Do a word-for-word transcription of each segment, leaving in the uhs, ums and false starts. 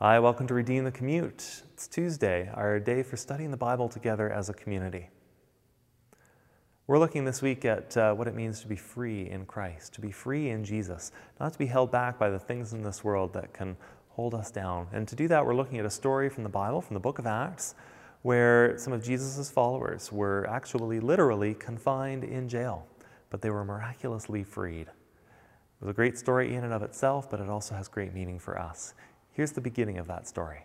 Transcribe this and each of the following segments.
Hi, welcome to Redeem the Commute. It's Tuesday, our day for studying the Bible together as a community. We're looking this week at uh, what it means to be free in Christ, to be free in Jesus, not to be held back by the things in this world that can hold us down. And to do that, we're looking at a story from the Bible, from the book of Acts, where some of Jesus' followers were actually literally confined in jail, but they were miraculously freed. It was a great story in and of itself, but it also has great meaning for us. Here's the beginning of that story.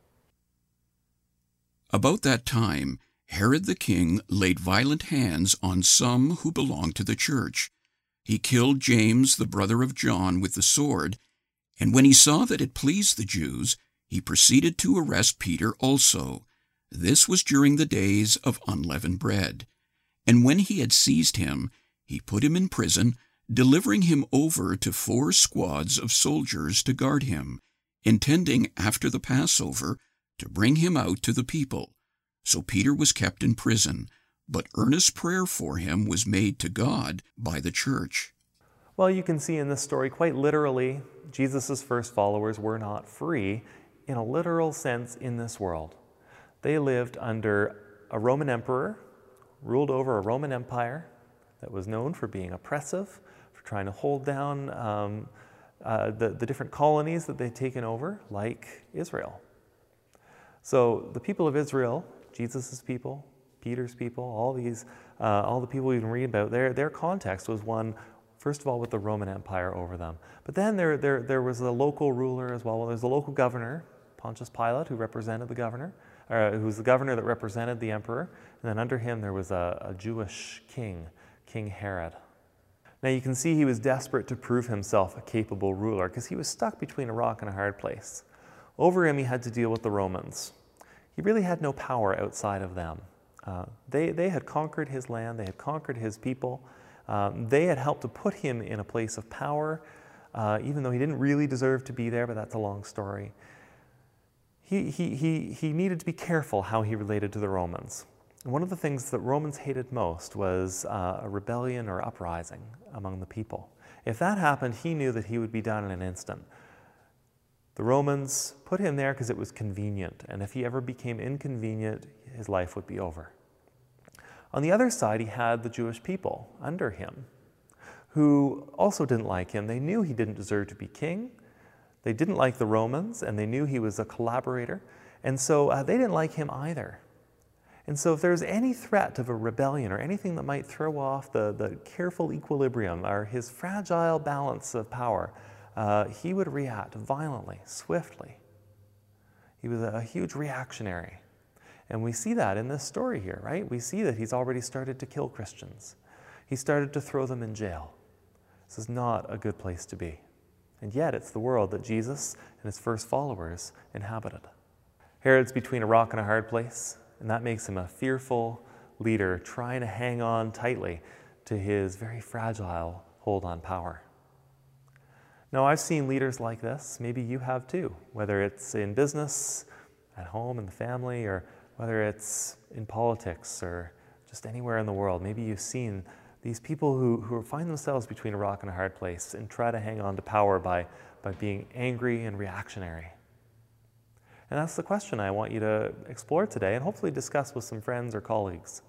About that time, Herod the king laid violent hands on some who belonged to the church. He killed James, the brother of John, with the sword, and when he saw that it pleased the Jews, he proceeded to arrest Peter also. This was during the days of unleavened bread. And when he had seized him, he put him in prison, delivering him over to four squads of soldiers to guard him, intending after the Passover to bring him out to the people. So Peter was kept in prison, but earnest prayer for him was made to God by the church. Well, you can see in this story, quite literally, Jesus' first followers were not free in a literal sense in this world. They lived under a Roman emperor, ruled over a Roman empire that was known for being oppressive, for trying to hold down um, uh, the, the different colonies that they'd taken over, like Israel. So the people of Israel, Jesus' people, Peter's people, all these, uh, all the people we can read about, their, their context was one, first of all, with the Roman Empire over them. But then there, there, there was a local ruler as well. Well, there's a local governor, Pontius Pilate, who represented the governor, uh, who was the governor that represented the emperor. And then under him there was a, a Jewish king, King Herod. Now you can see he was desperate to prove himself a capable ruler because he was stuck between a rock and a hard place. Over him he had to deal with the Romans. He really had no power outside of them. Uh, they, they had conquered his land, they had conquered his people. Um, they had helped to put him in a place of power, uh, even though he didn't really deserve to be there, but that's a long story. He, he, he, he needed to be careful how he related to the Romans. One of the things that Romans hated most was uh, a rebellion or uprising among the people. If that happened, he knew that he would be done in an instant. The Romans put him there because it was convenient, and if he ever became inconvenient, his life would be over. On the other side, he had the Jewish people under him, who also didn't like him. They knew he didn't deserve to be king. They didn't like the Romans, and they knew he was a collaborator, and so uh, they didn't like him either. And so if there's any threat of a rebellion or anything that might throw off the, the careful equilibrium or his fragile balance of power, uh, he would react violently, swiftly. He was a huge reactionary. And we see that in this story here, right? We see that he's already started to kill Christians. He started to throw them in jail. This is not a good place to be. And yet it's the world that Jesus and his first followers inhabited. Herod's between a rock and a hard place, and that makes him a fearful leader trying to hang on tightly to his very fragile hold on power. Now, I've seen leaders like this. Maybe you have too, whether it's in business, at home, in the family, or whether it's in politics or just anywhere in the world. Maybe you've seen these people who, who find themselves between a rock and a hard place and try to hang on to power by, by being angry and reactionary. And that's the question I want you to explore today and hopefully discuss with some friends or colleagues.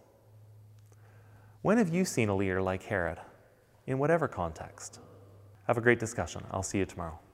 When have you seen a leader like Herod, in whatever context? Have a great discussion. I'll see you tomorrow.